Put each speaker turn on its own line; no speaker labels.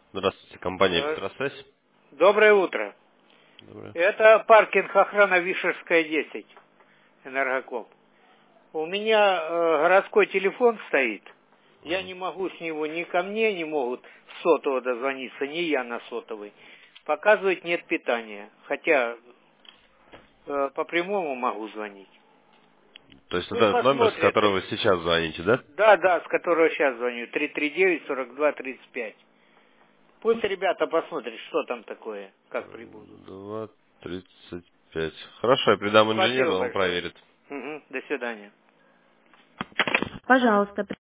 Здравствуйте, компания
Э,
«Петросвязь».
Доброе утро.
Доброе.
Это паркинг охрана Вишерская, 10, Энергоком. У меня городской телефон стоит. Я не могу с него, ни ко мне не могут с сотового дозвониться, ни я на сотовый. Показывает, нет питания. Хотя по прямому могу звонить.
То есть
Пусть
это номер, с
посмотрят.
которого вы сейчас звоните, да?
Да, с которого сейчас звоню. 339-42-35. Пусть ребята посмотрят, что там такое, как прибудут.
2:35. Хорошо, я передам инженеру,
Спасибо
он
большое.
проверит.
Мгм, до свидания.
Пожалуйста,